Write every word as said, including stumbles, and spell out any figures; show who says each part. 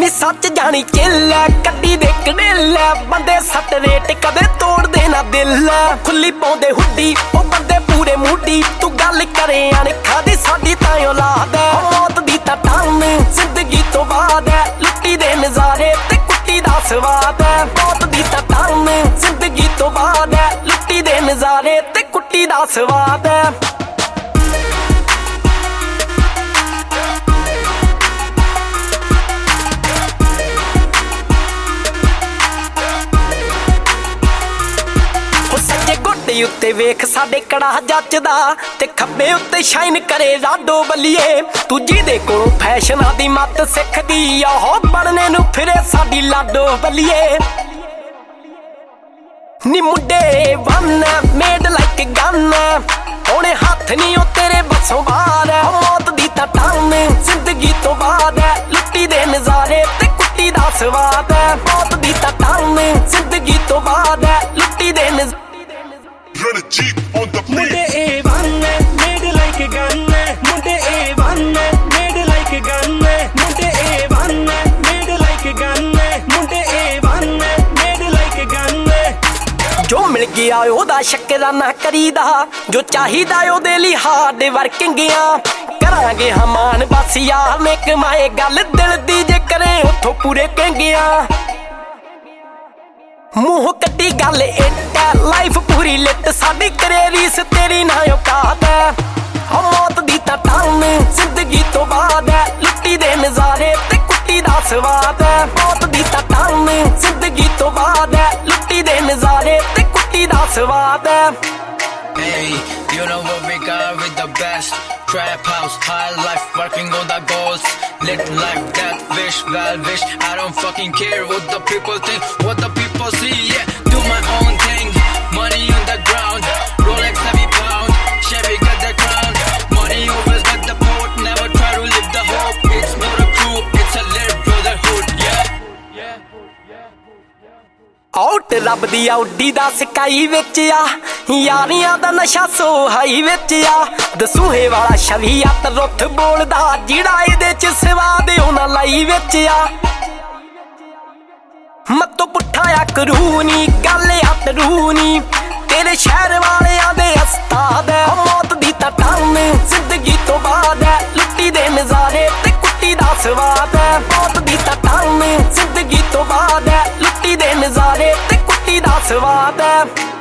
Speaker 1: ਨੀ ਸੱਚ ਜਾਣੀ ਕਿੱਲ ਕੱਢੀ ਦੇ ਕੜੇਲ ਬੰਦੇ ਸੱਟ ਰੇਟ ਕਦੇ ਤੋੜਦੇ ਨਾ ਦਿਲ ਖੁੱਲੀ ਪਾਉਂਦੇ ਹੁੱਡੀ ਉਹ ਬੰਦੇ ਪੂਰੇ ਮੂਡੀ ਤੂੰ ਗੱਲ ਕਰੇ ਅਣਖਾਂ ਦੀ ਸਾਡੀ ਤਾਂ ਔਲਾਦ ਹੈ ਮੌਤ ਦੀ ਤਾਂ ਟਾਨ ਜ਼ਿੰਦਗੀ ਤੋਂ ਬਾਅਦ ਹੈ ਲੁੱਟੀ ਦੇ ਨਜ਼ਾਰੇ ਤੇ ਕੁੱਟੀ ਦਾ ਸਵਾਦ ਹੈ ਮੌਤ ਦੀ ਤਾਂ ਟਾਨ ਜ਼ਿੰਦਗੀ ਤੋਂ ਬਾਅਦ ਹੈ ਲੁੱਟੀ ਦੇ ਨਜ਼ਾਰੇ ਤੇ ਕੁੱਟੀ ਦਾ ਸਵਾਦ ਹੈ ਉੱਤੇ ਵੇਖ ਸਾਡੇ ਕੜਾ ਜੱਚਦਾ ਤੇ ਖੱਬੇ ਉੱਤੇ ਸ਼ਾਈਨ ਕਰੇ ਰਾਡੋ ਬੱਲੀਏ ਤੂੰ ਜਿਹਦੇ ਕੋਲੋਂ ਫੈਸ਼ਨਾਂ ਦੀ ਮੱਤ ਸਿੱਖਦੀ ਆ ਉਹ ਬਣਨੇ ਨੂੰ ਫਿਰੇ ਸਾਡੀ ਲਾਡੋ ਬੱਲੀਏ ਨੀ ਮੁੰਡੇ ਵਨ ਮੇਡ ਲਾਈਕ ਗਨ ਉਹਨੇ ਹੱਥ ਨਹੀਂ ਉਹ ਤੇਰੇ ਬੱਸੋਂ ਬਾਹਰ ਹੈ ਮੌਤ ਦੀ ਤਾਂ ਟਾਨ ਜ਼ਿੰਦਗੀ ਤੋਂ ਬਾਅਦ ਹੈ ਲੁੱਟੀ ਦੇ ਨਜ਼ਾਰੇ ਤੇ ਕੁੱਟੀ ਦਾ ਸਵਾਦ ਹੈ ਮੌਤ ਦੀ ਤਾਂ ਟਾਨ ਜ਼ਿੰਦਗੀ ਤੋਂ ਬਾਅਦ ਹੈ ਲੁੱਟੀ ਦੇ ਨਜ਼ਾਰੇ
Speaker 2: Run a Jeep on the beat.
Speaker 3: Munde A one, made like a gun. Munde A one, made like a gun. Munde A one, made like a gun. Munde A one, made like a gun.
Speaker 1: ਜੋ ਮਿਲ ਗਿਆ ਉਹਦਾ ਸ਼ੁਕਰਾਨਾ ਕਰੀਦਾ ਜੋ ਚਾਹੀਦਾ ਉਹਦੇ ਲਈ hard working ਆ ਕਰਾਂਗੇ ਹਮਾਨ ਬਸ ਯਾਰ ਨੇ ਕਮਾਏ ਗੱਲ ਦਿਲ ਦੀ ਜੇ ਕਰੇ ਉੱਥੋਂ ਪੂਰੇ ਕਹਿੰਗਿਆ ਮੂੰਹ ਕੱਢੀ ਗੱਲ ਇੱਟ ਲਾਈਫ ਪੂਰੀ ਲਿੱਟ ਸਾਡੀ ਕਰੇ ਰੀਸ ਤੇਰੀ ਨਾ ਔਕਾਤ ਹੈ ਮੌਤ ਦੀ ਤਾਂ ਟਾਨ ਜ਼ਿੰਦਗੀ ਤੋਂ ਬਾਅਦ ਹੈ ਲੁੱਟੀ ਦੇ ਨਜ਼ਾਰੇ ਤੇ ਕੁੱਟੀ ਦਾ ਸਵਾਦ ਹੈ ਮੌਤ ਦੀ ਤਾਂ ਟਾਨ ਜ਼ਿੰਦਗੀ ਤੋਂ ਬਾਅਦ ਹੈ ਲੁੱਟੀ ਦੇ ਨਜ਼ਾਰੇ ਤੇ ਕੁੱਟੀ ਦਾ ਸਵਾਦ ਹੈ
Speaker 4: Hey, you know what we got with the best trap house, high life, working on the goals. Lit like that, wish, well wish. I don't fucking care what the people think, what the people see. Yeah, do my own thing. Money on the ground, Rolex every pound, Chevy got the crown. Money always got the boat, never try to live the hope. It's not a crew, it's a little brotherhood. Yeah, yeah, yeah.
Speaker 1: Out ਰੱਬ ਦੀ Audi ਦਾ sky ਵਿੱਚ ਆ ਯਾਰੀਆਂ ਦਾ ਨਸ਼ਾ so high ਵਿੱਚ ਆ ਦਸੂਹੇ ਵਾਲਾ ਸ਼ਰੀਅਤ ਰੁੱਠ ਬੋਲਦਾ ਜਿਹੜਾ ਇਹਦੇ ਚ ਸਵਾਦ ਉਹਨਾਂ ਲਾਈ ਵਿੱਚ ਆ ਮੱਤੋਂ ਪੁੱਠਾ ਆ ਕਰੂਨੀ ਗੱਲ ਆ ਤਰੂਨੀ ਤੇਰੇ ਸ਼ਹਿਰ ਵਾਲਿਆਂ ਦੇ ਉਸਤਾਦ ਹੈ ਮੌਤ ਦੀ ਤਾਂ ਟਾਨ ਜ਼ਿੰਦਗੀ ਤੋਂ ਬਾਅਦ ਹੈ ਲੁੱਟੀ ਦੇ ਨਜ਼ਾਰੇ ਤੇ ਕੁੱਟੀ ਦਾ ਸਵਾਦ ਹੈ ਮੌਤ ਦੀ ਤਾਂ ਟਾਨ ਜ਼ਿੰਦਗੀ ਤੋਂ ਬਾਅਦ ਹੈ ਲੁੱਟੀ ਦੇ ਨਜ਼ਾਰੇ ਤੇ ਕੁੱਟੀ ਦਾ ਸਵਾਦ ਹੈ